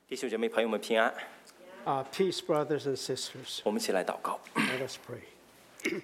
弟兄姐妹朋友们平安， Peace, brothers and sisters. 我们一起来祷告。 Let us pray.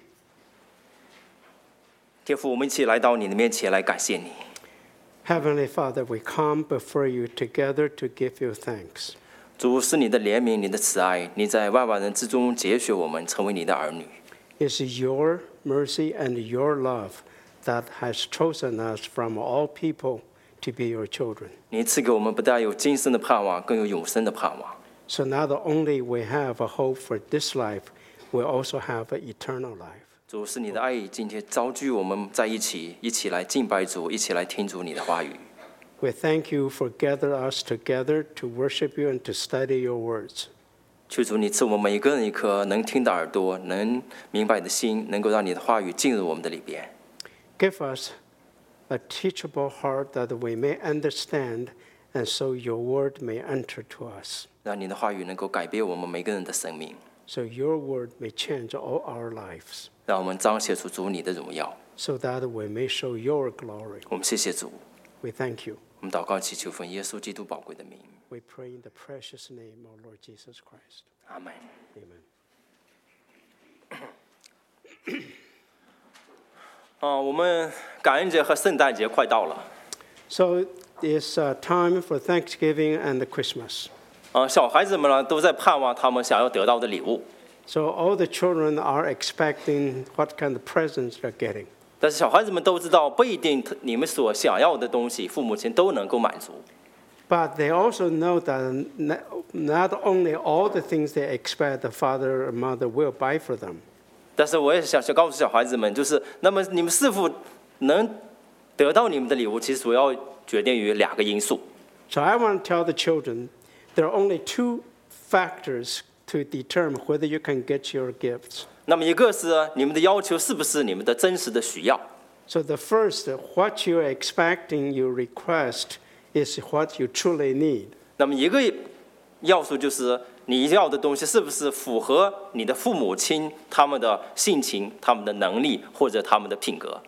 天父，我们一起来到你的面前来感谢你。 Heavenly Father, we come before you together to give you thanks. 主，是你的怜悯，你的慈爱，你在万万人之中拣选我们成为你的儿女。 It's your mercy and your love that has chosen us from all people to be your children. 你赐给我们不但有今生的盼望，更有永生的盼望。 So not only we have a hope for this life, we also have an eternal life. 主，是你的爱意，今天召聚我们在一起，一起来敬拜主，一起来听主你的话语。 We thank you for gathering us together to worship you and to study your words. 求主你赐我们每一个人一颗能听的耳朵，能明白的心，能够让你的话语进入我们的里边。 Give us a teachable heart that we may understand, and so your word may enter to us. 让你的话语能够改变我们每个人的生命， So your word may change all our lives, 让我们彰显出主你的荣耀。 so that we may show your glory. 我们谢谢主， We thank you. 我们祷告祈求奉耶稣基督宝贵的名， We pray in the precious name of Lord Jesus Christ. 阿门。 Amen. 我们感恩节和圣诞节快到了。 So it's time for Thanksgiving and Christmas. 小孩子们呢都在盼望他们想要得到的礼物， So all the children are expecting what kind of presents they're getting. 但是小孩子们都知道，不一定你们所想要的东西，父母亲都能够满足。 But they also know that not only all the things they expect the father or mother will buy for them. 但是我也想告诉小孩子们，就是那么你们是否能得到你们的礼物，其实主要决定于两个因素。 So I want to tell the children there are only two factors to determine whether you can get your gifts. 那么一个是你们的要求是不是你们的真实的需要， So the first, what you're expecting, your request, is what you truly need. 那么一个要素就是你要的东西是不是符合你的父母亲他们的性情、他们的能力或者他们的品格。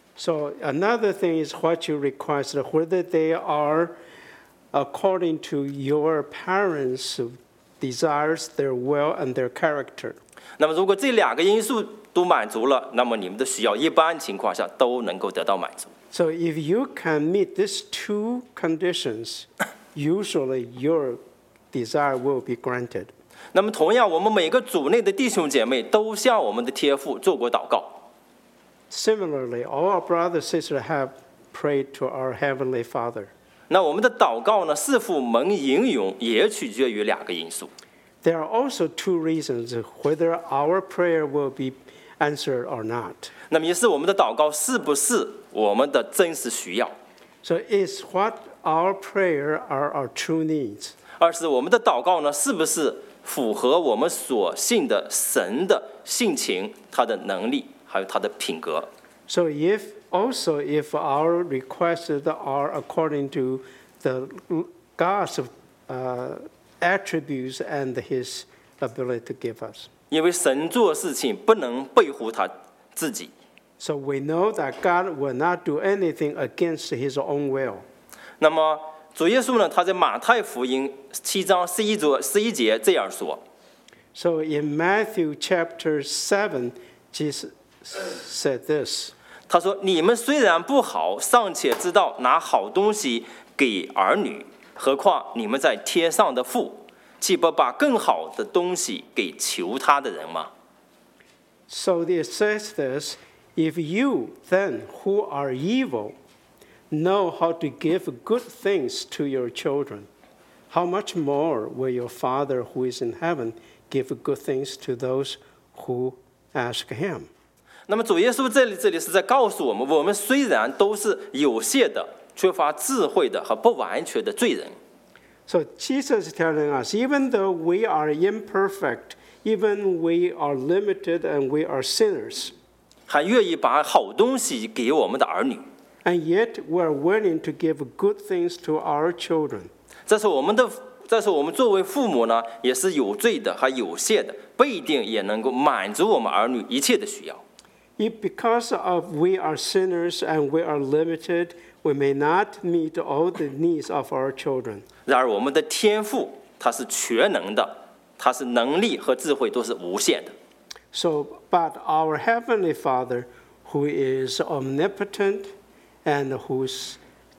So another thing is what you request, whether they are according to your parents' desires, their will, and their character. 那么如果这两个因素都满足了，那么你们的需要一般情况下都能够得到满足。 So if you can meet these two conditions, usually your desire will be granted. 那么同样，我们每个组内的弟兄姐妹都向我们的天父做过祷告。 Similarly, all our brothers and sisters have prayed to our Heavenly Father. 那我们的祷告呢，是否蒙应允，也取决于两个因素。 There are also two reasons whether our prayer will be answered or not. 那么也是我们的祷告是不是我们的真实需要， So it's what our prayer are our true needs. 而是我们的祷告呢，是不是符合我们所信的神的性情、他的能力，还有他的品格。 So if our requests are according to the God's attributes and His ability to give us. 因为神做事情不能背乎他自己。 So we know that God will not do anything against His own will. 那么主耶稣呢，他在马太福音7章11节这样说。 So in Matthew chapter 7, Jesus said this. 他说：“你们虽然不好，尚且知道拿好东西给儿女，何况你们在天上的父，岂不把更好的东西给求他的人吗？” So it says this, if you then, who are evil, know how to give good things to your children, how much more will your Father who is in heaven give good things to those who ask him? 那么主耶稣这里是在告诉我们，我们虽然都是有限的、缺乏智慧的和不完全的罪人， So Jesus is telling us, even though we are imperfect, even we are limited and we are sinners, 还愿意把好东西给我们的儿女。 and yet we're willing to give good things to our children. 这是我们作为父母呢，也是有罪的和有限的，不一定也能够满足我们儿女一切的需要。 Because of we are sinners and we are limited, we may not meet all the needs of our children. 然而我们的天父他是全能的，他是能力和智慧都是无限的。 So, but our Heavenly Father, who is omnipotent and whose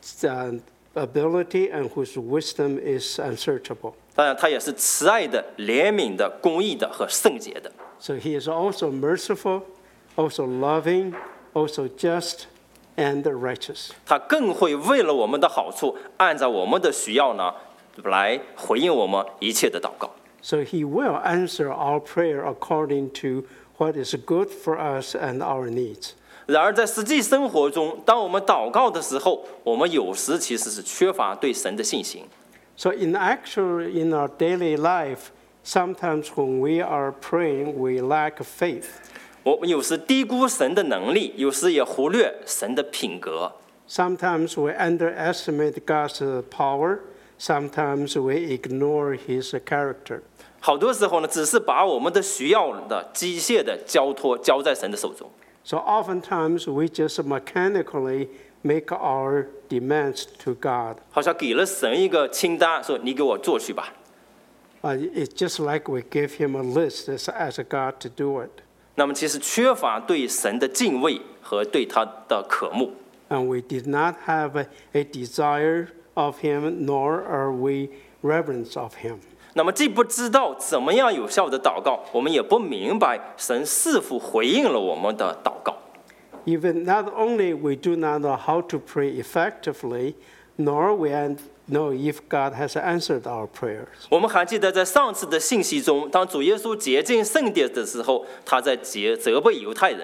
ability and whose wisdom is unsearchable. 当然，他也是慈爱的、怜悯的、公义的和圣洁的。 So he is also merciful, also loving, also just, and righteous. 他更会为了我们的好处，按照我们的需要呢，来回应我们一切的祷告。 So he will answer our prayer according to what is good for us and our needs. 然而，在实际生活中，当我们祷告的时候，我们有时其实是缺乏对神的信心。 So in our daily life, sometimes when we are praying, we lack faith. 我们有时低估神的能力，有时也忽略神的品格。 Sometimes we underestimate God's power. Sometimes we ignore His character. 好多时候呢，只是把我们的需要的机械的交在神的手中。 So oftentimes we just mechanically make our demands to God. 好像给了神一个清单，说你给我做去吧。 It's just like we give Him a list as a God to do it. 那么其实缺乏对神的敬畏和对他的渴慕。 And we did not have a desire of Him, nor are we reverence of Him. 那么既不知道怎么样有效的祷告，我们也不明白神是否回应了我们的祷告。 Even not only we do not know how to pray effectively, nor we know if God has answered our prayers. 我们还记得在上次的信息中，当主耶稣洁净圣殿的时候，他在责备犹太人。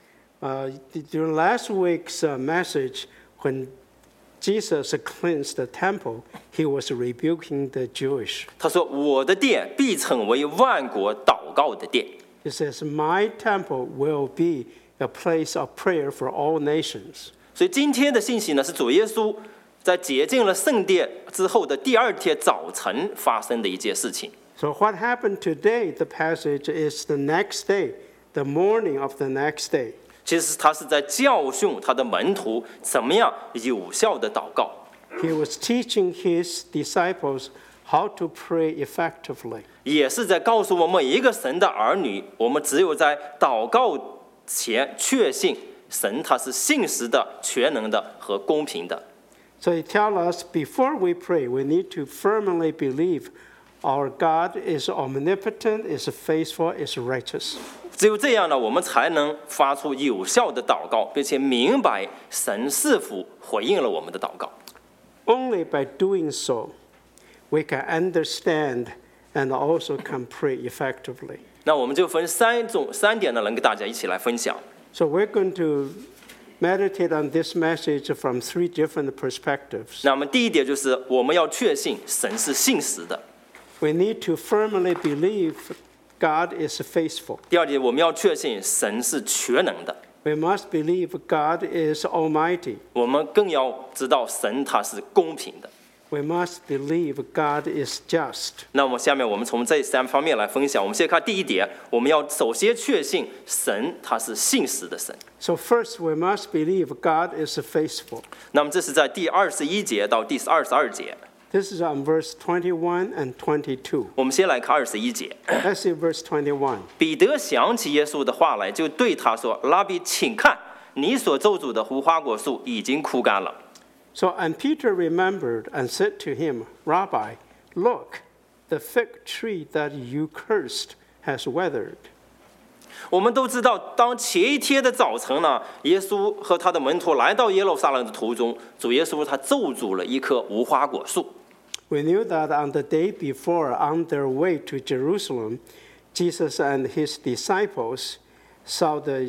During last week's message, when Jesus cleansed the temple, he was rebuking the Jewish. 他说：“我的殿必成为万国祷告的殿。” He says, "My temple will be a place of prayer for all nations." 所以今天的信息呢，是主耶稣在洁净了圣殿之后的第二天早晨发生的一件事情。 So what happened today, the passage is the next day, the morning of the next day. 其实他是在教训他的门徒怎么样有效的祷告。 He was teaching his disciples how to pray effectively. 也是在告诉我们每一个神的儿女，我们只有在祷告前确信神他是信实的、全能的和公平的。 So he tells us before we pray, we need to firmly believe our God is omnipotent, is faithful, is righteous. 只有这样呢，我们才能发出有效的祷告，并且明白神是否回应了我们的祷告。 Only by doing so, we can understand and also can pray effectively. 那我们就分三点呢，能跟大家一起来分享。 So we're going to meditate on this message from three different perspectives. 那么第一点就是我们要确信神是信实的。 We need to firmly believe God is faithful. 第二点，我们要确信神是全能的。 We must believe God is almighty. 我们更要知道神他是公平的。 We must believe God is just. 那么下面我们从这三方面来分享。我们先看第一点，我们要首先确信神他是信实的神。 So first, we must believe God is faithful. 那么这是在第21节到第22节。 This is on verse 21 and 22. 我们先来看21节。 Let's see verse 21. 彼得想起耶稣的话来，就对他说：“拉比，请看，你所咒诅的无花果树已经枯干了。” So, and Peter remembered and said to him, Rabbi, look, the fig tree that you cursed has withered. 我们都知道，当前一天的早晨呢，耶稣和他的门徒来到耶路撒冷的途中，主耶稣他咒诅了一棵无花果树。 We knew that on the day before, on their way to Jerusalem, Jesus and his disciples saw the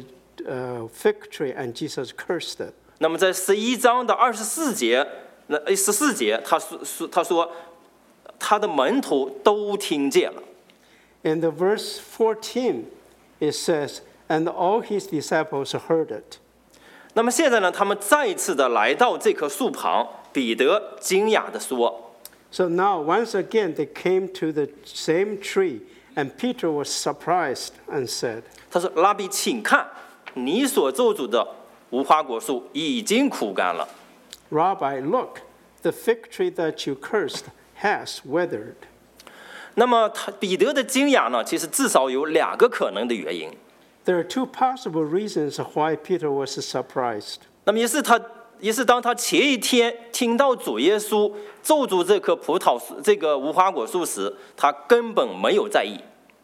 fig tree and Jesus cursed it. 那么在11章的24节，14节，他说他的门徒都听见了。 In the verse 14, it says, and all his disciples heard it. 那么现在呢，他们再一次的来到这棵树旁，彼得惊讶地说。 So now, once again, they came to the same tree, and Peter was surprised and said, 他说：“拉比，请看，你所咒诅的无花果树已经枯干了。” Rabbi, look, the fig tree that you cursed has withered. 那么彼得的惊讶呢，其实至少有2个可能的原因。 There are two possible reasons why Peter was surprised. 那么也是当他前一天听到主耶稣咒诅这棵这个无花果树时，他根本没有在意。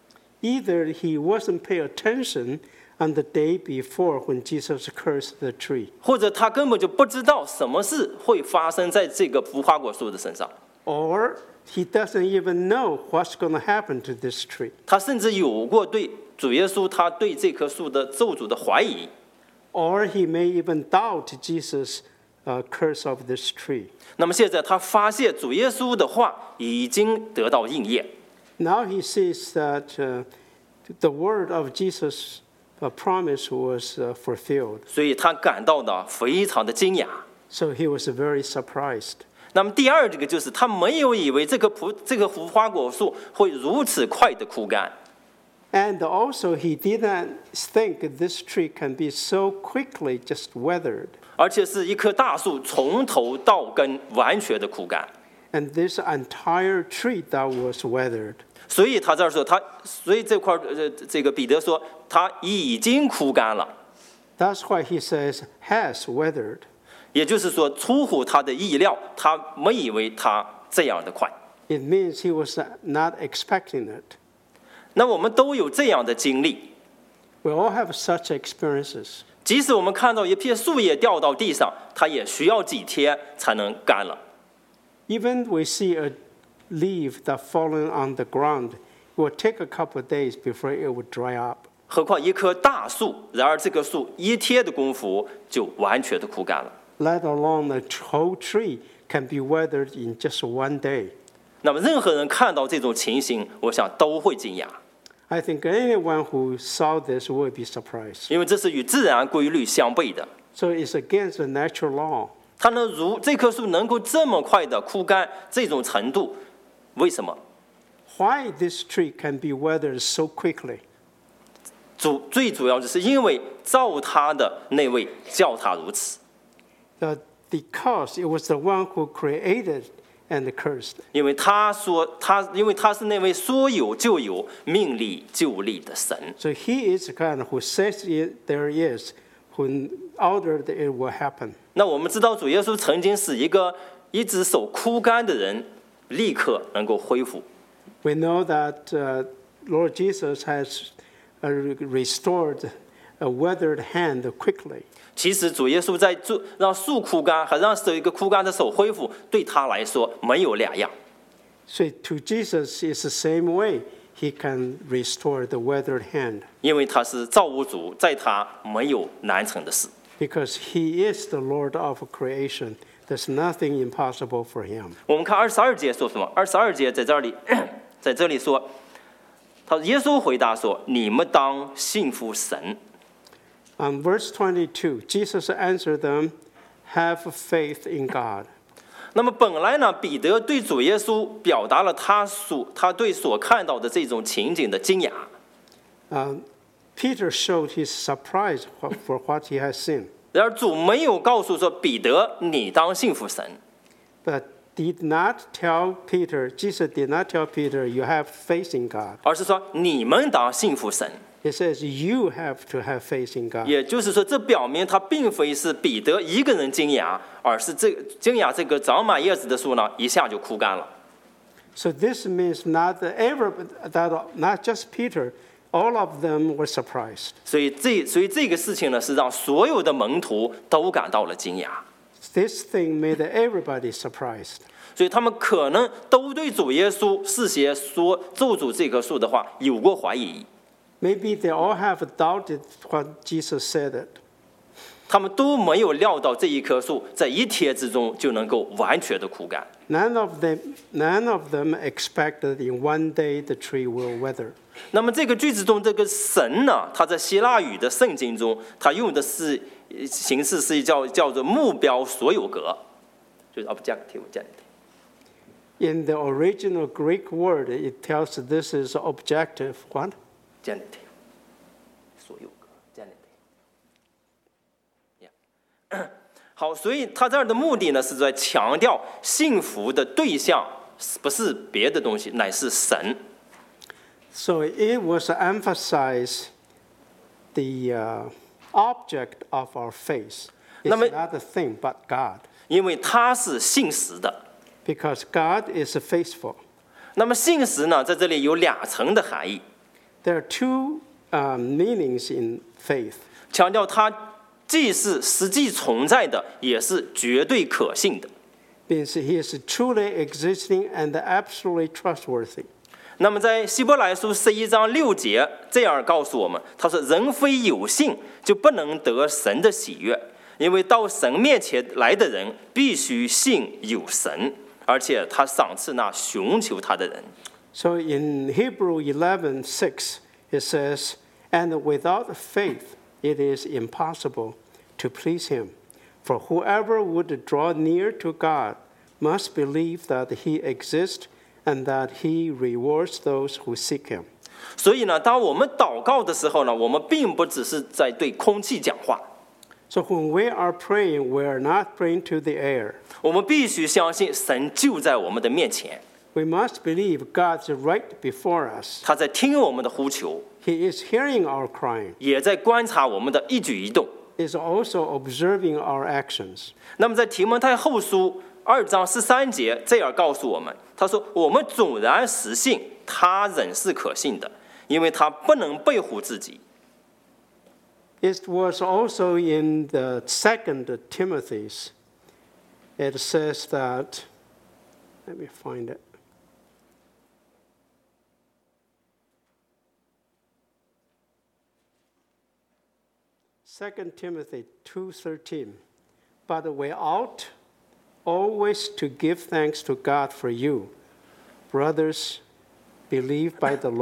Either he wasn't paying attention on the day before when Jesus cursed the tree, 或者他根本就不知道什么事会发生在这个无花果树的身上， or he doesn't even know what's going to happen to this tree. 他甚至有过对主耶稣他对这棵树的咒诅的怀疑， Or he may even doubt Jesus' curse of this tree. 那么现在他发现主耶稣的话已经得到应验， Now he sees that the word of Jesus' promise was fulfilled. 所以他感到的非常的惊讶。 So he was very surprised. 那么第二个就是他没有以为这个无花果树会如此快的枯干， And also he didn't think this tree can be so quickly just withered. 而且是一棵大树从头到根完全的枯干。 And this entire tree that was withered. 所以他这儿说所以这块这个彼得说他已经枯干了， That's why he says has withered. 也就是说出乎他的意料，他没以为他这样的快。 It means he was not expecting it. 那我们都有这样的经历， We all have such experiences. 即使我们看到一片树叶掉到地上，它也需要几天才能干了。 Even we see a leaf that fallen on the ground, it will take a couple of days before it would dry up. 何况一棵大树，然而这棵树1天的功夫就完全的枯干了。 Let alone a whole tree can be weathered in just one day. 那么任何人看到这种情形，我想都会惊讶， I think anyone who saw this will be surprised. 因为这是与自然规律相悖的。 So it's against the natural law. 这棵树能够这么快的枯干这种程度，为什么？ Why this tree can be weathered so quickly? 最主要就是因为造它的那位叫它如此， Because it was the one who created and cursed. 因为他是那位说有就有、命立就立的神。 So he is the God who says there is, who ordered it will happen. 那我们知道主耶稣曾经使一只手枯干的人立刻能够恢复。 We know that Lord Jesus has restored a withered hand quickly. 其实主耶稣在让树枯干和让一个枯干的手恢复，对他来说没有2样。 So to Jesus, it's the same way. He can restore the withered hand 因为他是造物主，在他没有难成的事。 because he is the Lord of creation. There's nothing impossible for him. 我们看22节说什么？22节在这里说，耶稣回答说：“你们当信服神。” On verse 22, Jesus answered them, "Have faith in God." 那么本来呢，彼得对主耶稣表达了他对所看到的这种情景的惊讶。 Peter showed his surprise for what he has seen, 然而主没有告诉说彼得你当信服神， but did not tell Peter. Jesus did not tell Peter, "You have faith in God." 而是说你们当信服神。 He says, "You have to have faith in God." 也就是说，这表明他并非是彼得一个人惊讶，而是惊讶这个长满叶子的树呢，一下就枯干了。 So this means not just Peter, all of them were surprised. 所以这个事情呢，是让所有的门徒都感到了惊讶。 This thing made everybody surprised. 所以他们可能都对主耶稣事先说咒诅这棵树的话有过怀疑。 Maybe they all have doubted what Jesus said. 他们都没有料到这一棵树在1天之中就能够完全的枯干。 None of them expected in one day the tree will wither. 那么这个句子中，这个神呢，他在希腊语的圣经中，他用的是形式是叫做目标所有格，就是 objective genitive。 In the original Greek word, it tells this is objective what? genitive 所有格 genitive。好，所以他这儿的目的呢，是在强调幸福的对象不是别的东西，乃是神。 So it was to emphasize the object of our faith. 那么- It's not a thing, but God. 因为他是信实的。 Because God is faithful. 那么信实呢，在这里有2层的含义， There are two meanings in faith. 强调他既是实际存在的，也是绝对可信的。 Means he is truly existing and absolutely trustworthy. 那么在希伯来书11章6节这样告诉我们，他说：“人非有信，就不能得神的喜悦，因为到神面前来的人，必须信有神，而且他赏赐那寻求他的人。” So in Hebrew 11:6, it says, "And without faith, it is impossible to please him. For whoever would draw near to God must believe that he exists and that he rewards those who seek him." 所以呢，当我们祷告的时候呢，我们并不只是在对空气讲话， So when we are praying, we are not praying to the air. 我们必须相信神就在我们的面前， We must believe God's right before us. 他在听我们的呼求， He is hearing our crying. 也在观察我们的一举一动。 He is also observing our actions. 那么在提摩太后书2章13节这样告诉我们，他说：“我们纵然实信，他仍是可信的，因为他不能背负自己。” It was also in the 2 Timothy's. It says that, let me find it. Second Timothy 2:13. But we ought always to give thanks to God for you, brothers, beloved by the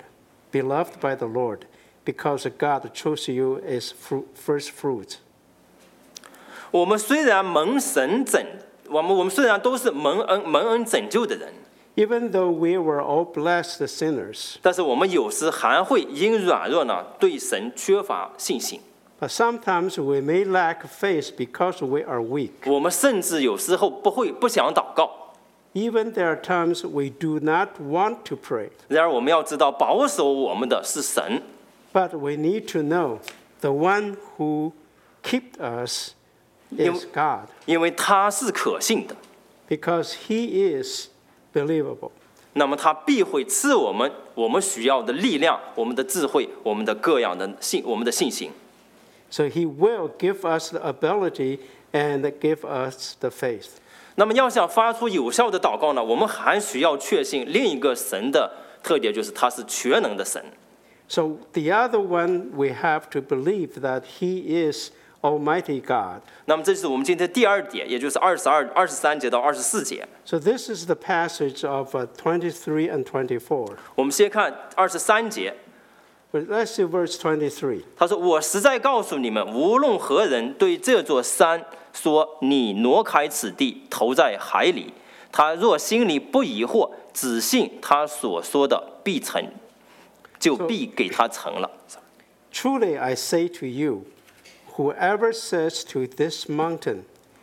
Lord, because God chose you as first fruits. 我们虽然蒙神拯，我们虽然都是蒙恩拯救的人， Even though we were all blessed sinners, 但是我们有时还会因软弱呢，对神缺乏信心。 but sometimes we may lack faith because we are weak. 我们甚至有时候不想祷告。 Even there are times we do not want to pray. 然而我们要知道，保守我们的是神， But we need to know the one who kept us is God, 因为他是可信的。 because he is believable. 那么他必会赐我们需要的力量、我们的智慧、我们的各样的我们的信心。 So he will give us the ability and give us the faith. 那么要想发出有效的祷告呢，我们还需要确信另一个神的特点，就是他是全能的神。 So the other one, we have to believe that he is Almighty God. 那么这是我们今天第2点，也就是23节到24节。 So this is the passage of 23 and 24. 我们先看23节， But let's see verse 23. 他说：“我实在告诉你们，无论何人对这座山说你挪开此地，投在海里，他若心里不疑惑，只信他所说的必成，就必给他成了。” Truly I say to you, whoever says to this mountain,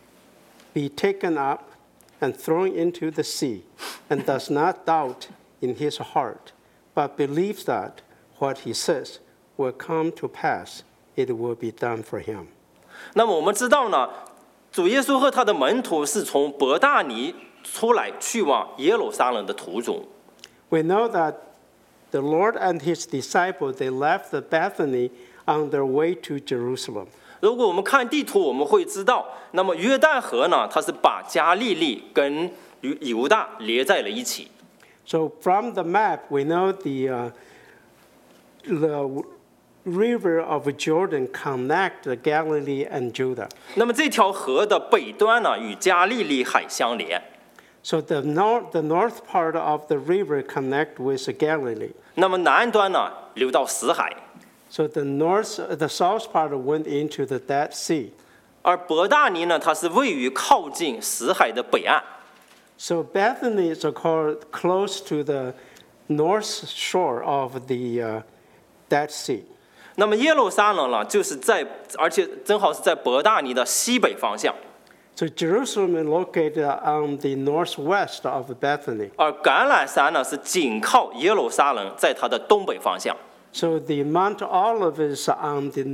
be taken up and thrown into the sea, and does not doubt in his heart, but believes that what he says will come to pass, it will be done for him. 那么我们知道呢，主耶稣和他的门徒是从伯大尼出来去往耶路撒冷的途中。 We know that the Lord and his disciples, they left Bethany on their way to Jerusalem. 如果我们看地图，我们会知道，那么约旦河呢，它是把加利利跟犹大连在了一起。 So from the map, we know the river of Jordan connect Galilee and Judah. 那么这条河的北端呢，与加利利海相连。 So the north part of the river connect with Galilee. 那么南端呢，流到死海。 So the south part went into the Dead Sea. 而伯大尼呢，它是位于靠近死海的北岸。 So Bethany is close to the north shore of the Dead Sea. 那么耶路撒冷呢，而且正好是在伯大尼的西北方向。 So Jerusalem is located on the northwest of Bethany. 而橄榄山呢是紧靠耶路撒冷，在它的东北方向。 So the Mount Olive is on the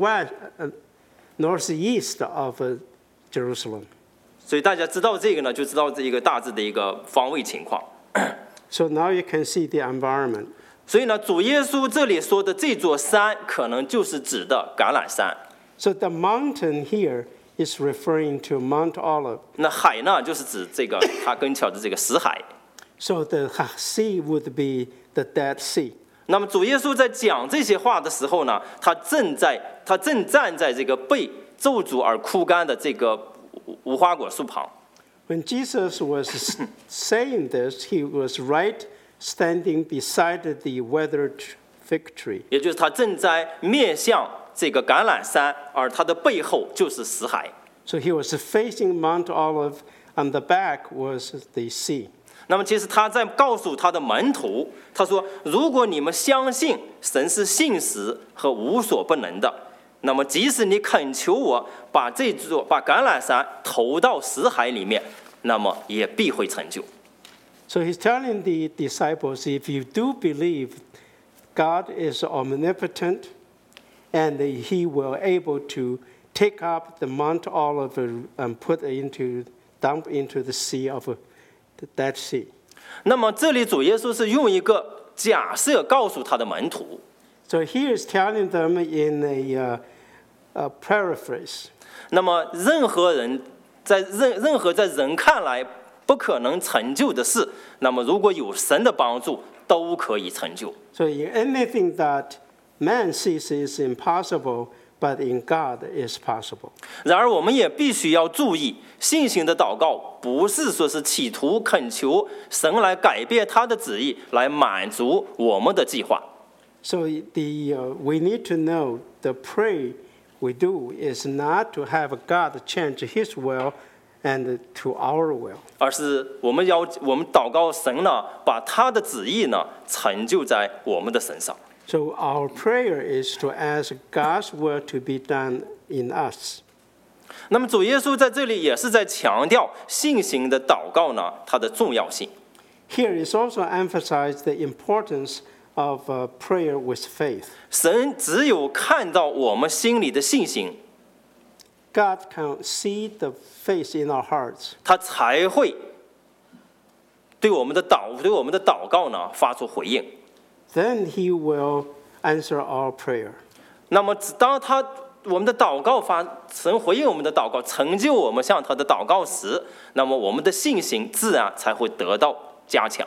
northeast of Jerusalem. 所以大家知道这个呢，就知道这一个大致的一个方位情况。 So now you can see the environment. 所以呢，主耶稣这里说的这座山，可能就是指的橄榄山。 So the mountain here is referring to Mount Olive. 那海呢，就是指这个它跟前的这个死海。 So the sea would be the Dead Sea. 那么主耶稣在讲这些话的时候呢，他正站在这个被咒诅而枯干的这个无花果树旁。 When Jesus was saying this, he was right standing beside the withered fig tree. 也就是他正在面向这个橄榄山，而他的背后就是死海。 So he was facing Mount Olive, and the back was the sea. 那么其实他在告诉他的门徒，他说：如果你们相信神是信实和无所不能的，那么即使你恳求我把橄榄山投到死海里面，那么也必会成就。 So he's telling the disciples, if you do believe God is omnipotent and he will able to take up the Mount Olive and dump into the sea of the Dead Sea. 那么这里主耶稣是用一个假设告诉他的门徒， So he is telling them in a paraphrase. 那么任何在人看来不可能成就的事，那么如果有神的帮助，都可以成就。 So in anything that man sees is impossible, but in God is possible. 然而我们也必须要注意，信心的祷告不是说是企图恳求神来改变他的旨意，来满足我们的计划。 So we need to know the prayer we do is not to have God change His will and to our will. 而是我们祷告神呢，把他的旨意呢成就在我们的身上。 So our prayer is to ask God's will to be done in us. 那么主耶稣在这里也是在强调信心的祷告呢，它的重要性。 Here is also emphasized the importance of prayer with faith. 神只有看到我们心里的信心， God can see the faith in our hearts. 他才会对我们的祷告呢发出回应。 Then He will answer our prayer. 那么当我们的祷告神回应我们的祷告，成就我们向他的祷告时，那么我们的信心自然才会得到加强。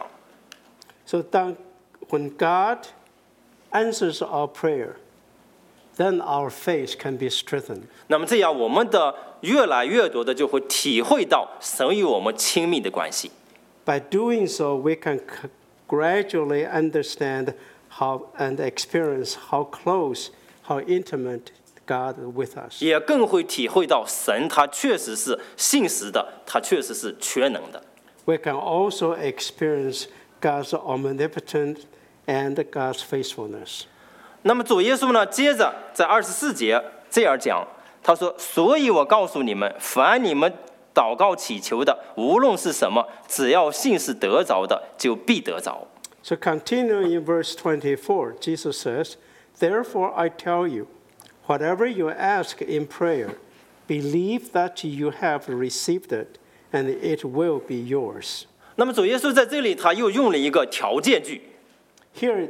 So when God answers our prayer, then our faith can be strengthened. 那么这样，我们的越来越多的就会体会到神与我们亲密的关系。 By doing so, we can gradually understand how and experience how close, how intimate God with us. 也更会体会到神他确实是信实的，他确实是全能的。 We can also experience God's omnipotent and God's faithfulness. 那么主耶稣呢，接着在24节这样讲，他说：“所以我告诉你们，凡你们祷告祈求的，无论是什么，只要信是得着的，就必得着。” So continuing in verse 24, Jesus says, "Therefore I tell you, whatever you ask in prayer, believe that you have received it, and it will be yours." 那么主耶稣在这里他又用了一个条件句， Here,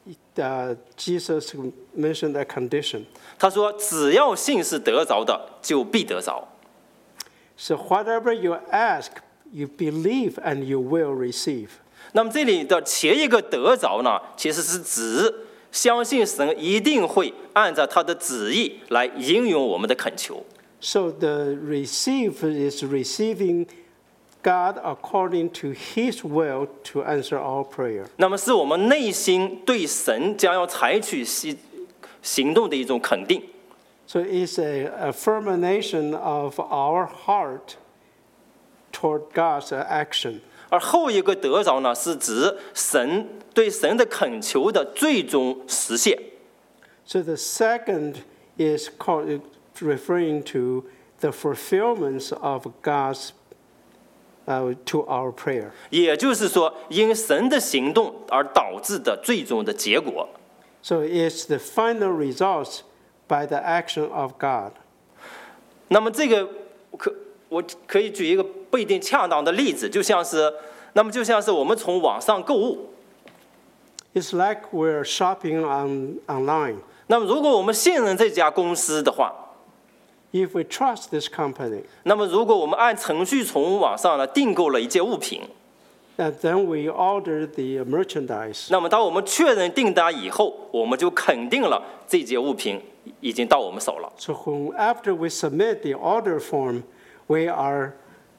Jesus mentioned a condition. 他说：“只要信是得着的，就必得着。” So whatever you ask, you believe, and you will receive. 那么这里的前一个得着呢，其实是指相信神一定会按照他的旨意来应允我们的恳求。 So the receive is receiving God according to His will to answer our prayer. 那么是我们内心对神将要采取行动的一种肯定。 So it's an affirmation of our heart toward God's action. 而后一个得着呢，是指对神的恳求的最终实现。 So the second is referring to the fulfillment of God's to our prayer. 也就是说，因神的行动而导致的最终的结果。 So it's the final results by the action of God. 那么这个我可以举一个不一定恰当的例子，就像是我们从网上购物。 It's like we're shopping online. 那么如果我们信任这家公司的话， If we trust this company, 那么如果我们按程序从网上呢订购了一件物品， and then we order the merchandise. 那么当我们确认订单以后，我们就肯定了这件物品已经到我们手了。 So after we submit the order form, we are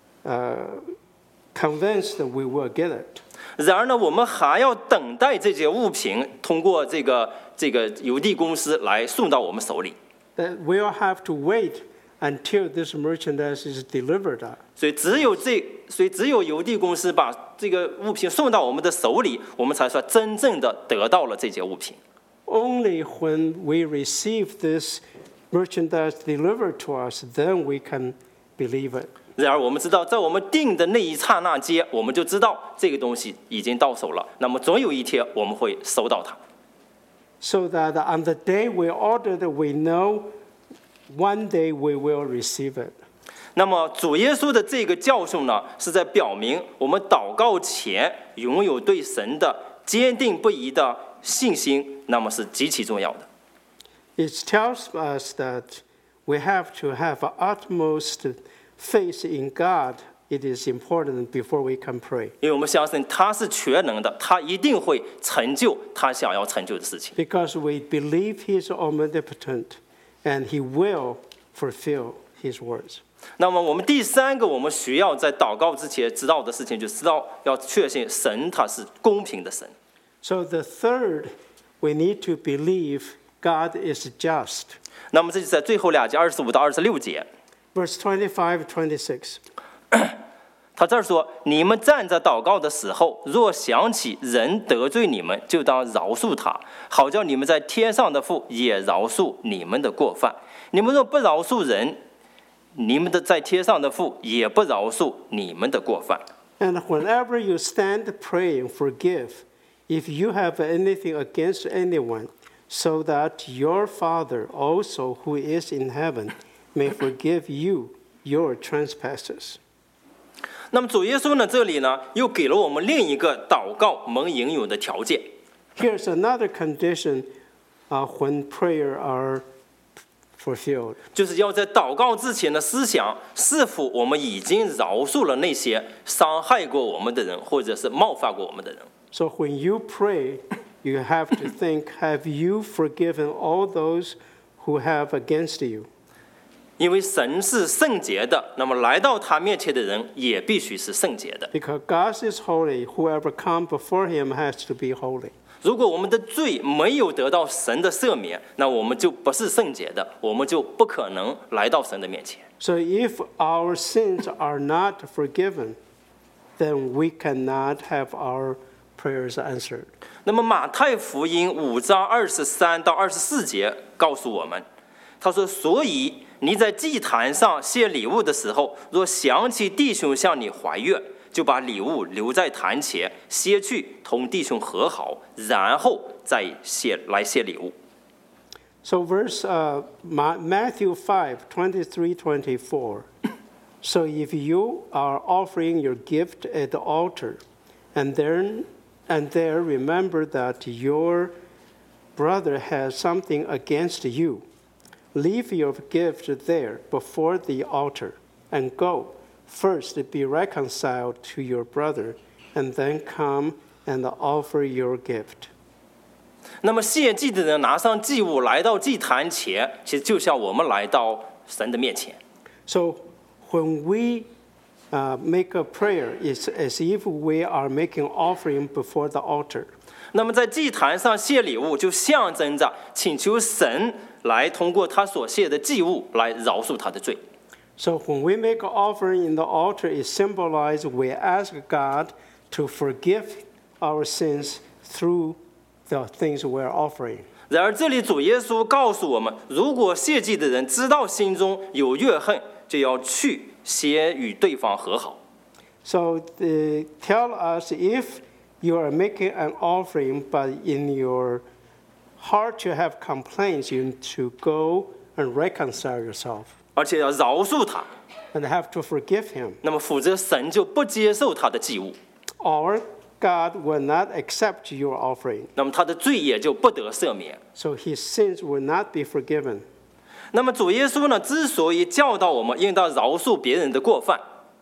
convinced that we will get it. 然而呢，我们还要等待这件物品通过这个邮递公司来送到我们手里。 That we'll have to wait until this merchandise is delivered. 所以只有邮递公司把这个物品送到我们的手里，我们才算真正的得到了这件物品。 Only when we receive this merchandise delivered to us, then we can believe it. 然而我们知道，在我们订的那一刹那间，我们就知道这个东西已经到手了。那么总有一天我们会收到它。 So that on the day we ordered, we know one day we will receive it. 那么主耶稣的这个教训呢，是在表明我们祷告前拥有对神的坚定不移的信心，那么是极其重要的。 It tells us that we have to have utmost faith in God. It is important before we can pray. 因为我们相信他是全能的，他一定会成就他想要成就的事情。 Because we believe He is omnipotent and He will fulfill His words. 那么我们第三个我们需要在祷告之前知道的事情，就知道要确信神他是公平的神。 So the third, we need to believe God is just. 那么这就在最后两节25到26节， Verse 25, 26. 他这儿说：“你们站着祷告的时候，若想起人得罪你们，就当饶恕他，好叫你们在天上的父也饶恕你们的过犯。你们若不饶恕人，你们的在天上的父也不饶恕你们的过犯。” And whenever you stand praying, forgive if you have anything against anyone, so that your Father also who is in heaven may forgive you your trespasses. 那么主耶稣呢，这里呢又给了我们另一个祷告蒙应允的条件。 Here's another condition when prayer are fulfilled. 就是要在祷告之前的思想，是否我们已经饶恕了那些伤害过我们的人，或者是冒犯过我们的人。 So when you pray, you have to think, have you forgiven all those who have against you? 因为神是圣洁的，那么来到他面前的人也必须是圣洁的。 Because God is holy, whoever comes before him has to be holy. 如果我们的罪没有得到神的赦免，那我们就不是圣洁的，我们就不可能来到神的面前。 So if our sins are not forgiven, then we cannot have our prayers answered. 那么马太福音5章23到24节告诉我们，他说：“所以你在祭坛上献礼物的时候，若想起弟兄向你怀怨，就把礼物留在坛前，先去同弟兄和好，然后再来献礼物。” So Matthew 5:23-24. So if you are offering your gift at the altar, and there remember that your brother has something against you, leave your gift there before the altar, and go. First be reconciled to your brother, and then come and offer your gift. 那么献祭的人拿上祭物来到祭坛前，其实就像我们来到神的面前。 So when we make a prayer, it's as if we are making offering before the altar. 那么在祭坛上献礼物，就象征着请求神来通过他所献的祭物来饶恕他的罪。 So when we make an offering in the altar, it symbolizes we ask God to forgive our sins through the things we're offering. 然而这里主耶稣告诉我们，如果献祭的人知道心中有怨恨， 就要去先与对方和好。 So they tell us if you are making an offering, but in your heart you have complaints, you need to go and reconcile yourself 而且要饶恕他， and have to forgive him. 那么否则神就不接受他的祭物， Or God will not accept your offering. 那么他的罪也就不得赦免。 So his sins will not be forgiven. 那么主耶稣呢，之所以教导我们应当饶恕别人的过犯，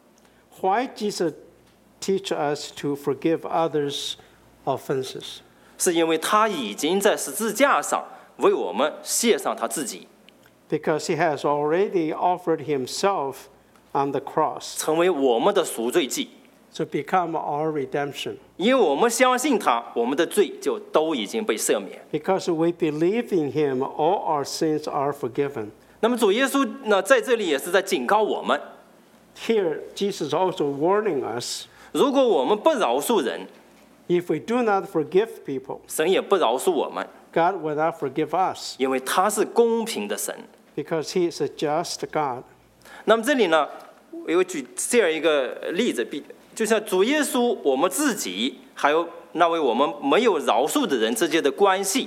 Why Jesus teach us to forgive others' offenses? 是因为他已经在十字架上为我们献上他自己， Because he has already offered himself on the cross 成为我们的赎罪祭。 to become our redemption. 因为我们相信他，我们的罪就都已经被赦免。 Because we believe in him, all our sins are forgiven. 那么主耶稣呢，在这里也是在警告我们， Here, Jesus is also warning us, 如果我们不饶恕人， if we do not forgive people, 神也不饶恕我们， God will not forgive us 因为他是公平的神。 because he is a just God. 那么这里呢，我有举这样一个例子，就像主耶稣、我们自己，还有那位我们没有饶恕的人之间的关系。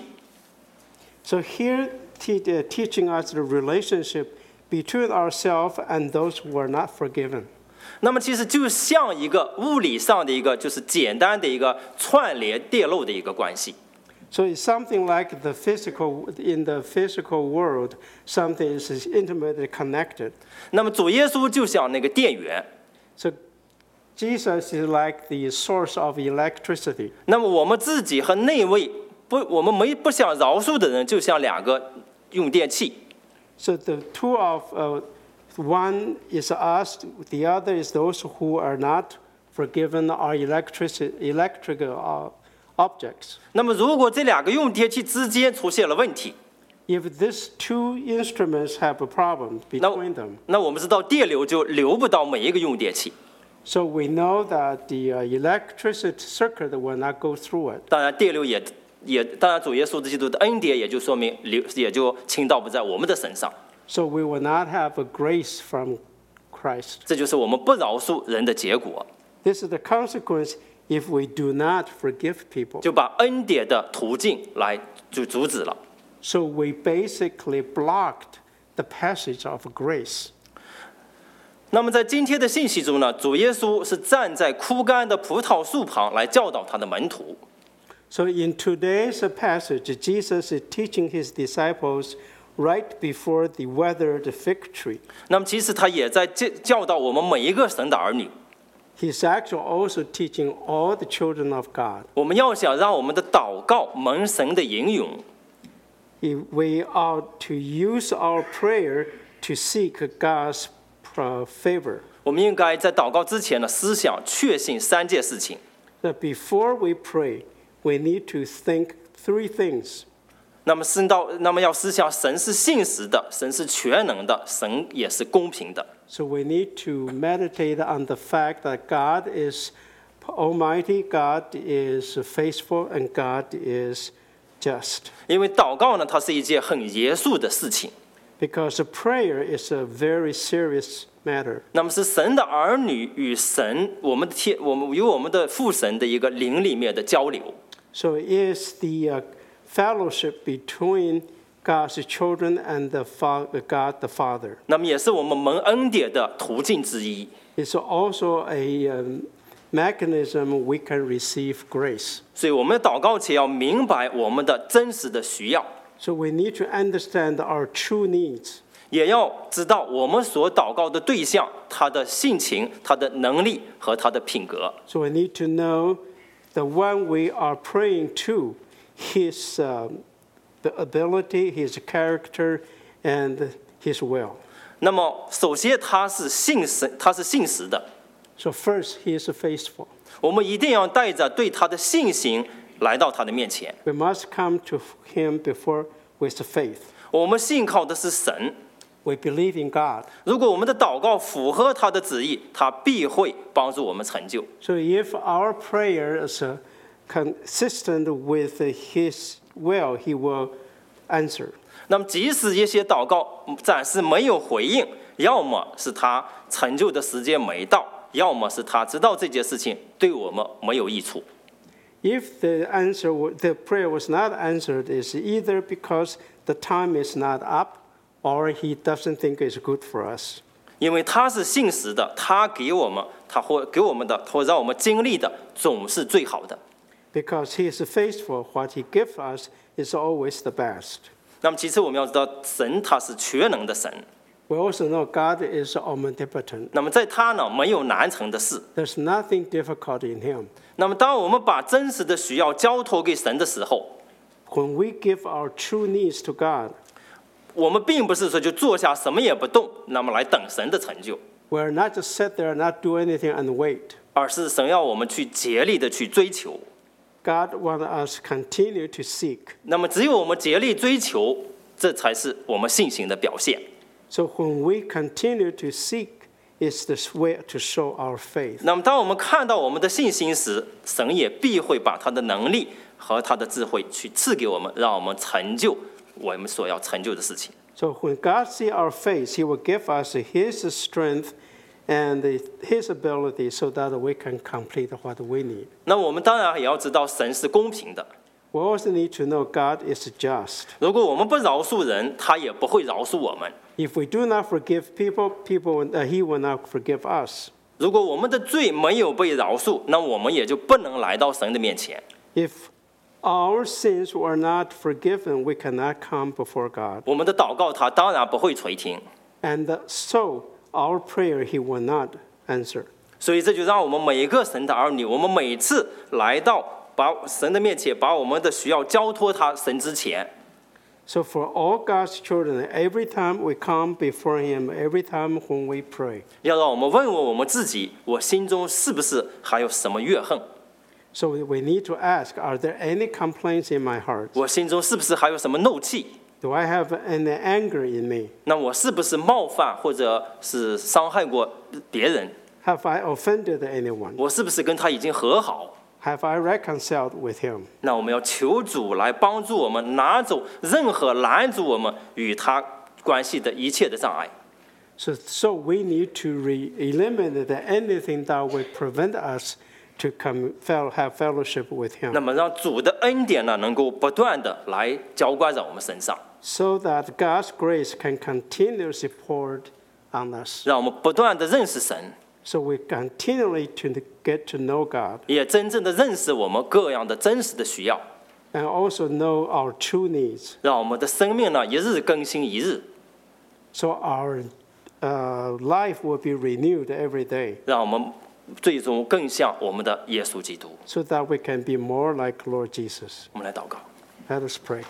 So here, teaching us the relationship between ourselves and those who are not forgiven. 那么其实就像一个物理上的一个，就是简单的一个串联电路的一个关系。 So it's something like in the physical world, something is intimately connected. 那么主耶稣就像那个电源， So Jesus is like the source of electricity. 那么我们自己和那位我们不想饶恕的人，就像两个用电器。 So the two of one is us, the other is those who are not forgiven or electrical objects. 那么如果这两个用电器之间出现了问题， If these two instruments have a problem between them, 那我们知道电流就流不到每一个用电器。 so we know that the electricity circuit will not go through it. 当然，电流当然主耶稣基督的恩典也就说明也就倾倒不在我们的身上。 So we will not have a grace from Christ. 这就是我们不饶恕人的结果， This is the consequence if we do not forgive people. 就把恩典的途径来就阻止了。 So we basically blocked the passage of grace. 那么在今天的信息中呢，主耶稣是站在枯干的葡萄树旁来教导他的门徒。 So in today's passage, Jesus is teaching his disciples right before the withered fig tree. 那么其实他也在教导我们每一个神的儿女， He's actually also teaching all the children of God. 我们要想让我们的祷告蒙神的应允， We ought to use our prayer to seek God's favor. 我们应该在祷告之前呢，思想确信三件事情。 That before we pray, we need to think three things. 那么要思想神是信实的，神是全能的，神也是公平的。 So we need to meditate on the fact that God is Almighty, God is faithful, and God is just. 因为祷告呢，它是一件很严肃的事情。 Because prayer is a very serious matter. 那么是神的儿女与神，我们与我们的父神的一个灵里面的交流。 So it is the fellowship between God's children and God the Father. 那么也是我们蒙恩典的途径之一。 It's also a mechanism we can receive grace. 所以我们祷告前要明白我们的真实的需要， So we need to understand our true needs. 也要知道我们所祷告的对象，他的性情、他的能力和他的品格。 So we need to know the one we are praying to, his the ability, his character, and his will. 那么，首先他是信实的， So first, he is faithful. 我们一定要带着对他的信心来到他的面前。 We must come to him before with faith. 我们信靠的是神， We believe in God. 如果我们的祷告符合他的旨意，他必会帮助我们成就。 So if our prayer is consistent with his will, he will answer. 那么，即使一些祷告暂时没有回应， 要么是他成就的时间没到，要么是他知道这件事情对我们没有益处。 If the prayer was not answered, it's either because the time is not up or he doesn't think it's good for us. 因为他是信实的，他给我们的，或让我们经历的总是最好的。 Because he is faithful, what he gives us is always the best. 那么其次我们要知道，神他是全能的神。 We also know God is omnipotent. 那么在他呢，没有难成的事。 There's nothing difficult in him. 那么当我们把真实的需要交托给神的时候， When we give our true needs to God, 我们并不是说就坐下什么也不动，那么来等神的成就， we're not just sit there and not do anything and wait. 而是神要我们去竭力的去追求。 God wants us to continue to seek. 那么只有我们竭力追求，这才是我们信心的表现。 So when we continue to seek, it's the way to show our faith. 那么当我们看到我们的信心时，神也必会把他的能力和他的智慧去赐给我们，让我们成就我们所要成就的事情。 So when God sees our faith, He will give us His strength and His ability so that we can complete what we need. 那我们当然也要知道神是公平的。 We also need to know God is just. 如果我们不饶恕人，他也不会饶恕我们。 If we do not forgive people, He will not forgive us. 如果我们的罪没有被饶恕，那我们也就不能来到神的面前。 If our sins were not forgiven, we cannot come before God. 我们的祷告他当然不会垂听， And so our prayer He will not answer. 所以这就让我们每一个神的儿女，我们每次来到把神的面前，把我们的需要交托他神之前， So for all God's children, every time we come before Him, every time when we pray, 要让我们问问我们自己，我心中是不是还有什么怨恨？ so we need to ask, are there any complaints in my heart? 我心中是不是还有什么怒气？ Do I have any anger in me? 那我是不是冒犯或者是伤害过别人？ Have I offended anyone? 我是不是跟他已经和好？ Have I reconciled with him? 那我们要求主来帮助我们拿走任何拦阻我们与他关系的一切的障碍。 So we need to eliminate anything that would prevent us to have fellowship with 那 him, 么让主的恩典呢，能够不断的来浇灌在我们身上， so that God's grace can continuously pour on us. 让我们不断的认识神， So we continually to get to know God 也真正的认识我们各样的真实的需要， and also know our true needs. 让我们的生命呢一日更新一日， So our life will be renewed every day, 让我们最终更像我们的耶稣基督。 so that we can be more like Lord Jesus. 我们来祷告。 Let us pray.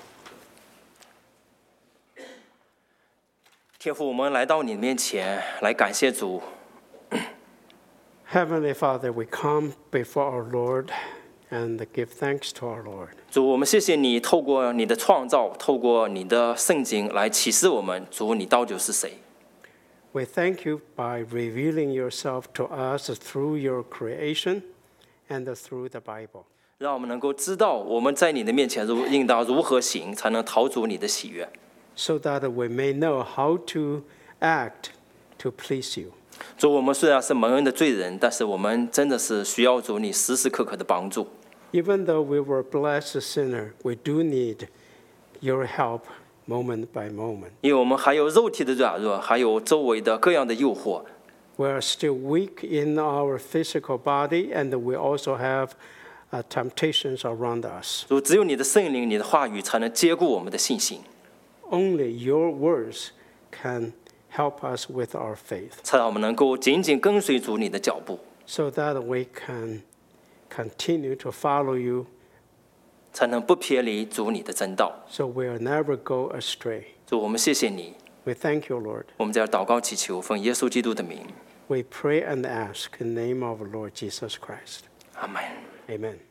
天父，我们来到你面前来感谢主， Heavenly Father, we come before our Lord and give thanks to our Lord. 主，我们谢谢你透过你的创造，透过你的圣经来启示我们，主你到底是谁。 We thank you by revealing yourself to us through your creation and through the Bible. 让我们能够知道我们在你的面前应当如何行，才能讨主你的喜悦。 So that we may know how to act to please you. 主，我们虽然是蒙恩的罪人，但是我们真的是需要主你时时刻刻的帮助。 Even though we were blessed sinner, we do need your help moment by moment. 因为我们还有肉体的软弱，还有周围的各样的诱惑。 We are still weak in our physical body, and we also have temptations around us. 主，只有你的圣灵、你的话语才能坚固我们的信心， Only your words can help us with our faith, 才让我们能够紧紧跟随主你的脚步， so that we can continue to follow you, 才能不偏离主你的真道。 so we'll never go astray. 主，我们谢谢你， We thank you, Lord. 我们在这祷告祈求，奉耶稣基督的名， We pray and ask in the name of Lord Jesus Christ. 阿门。 Amen.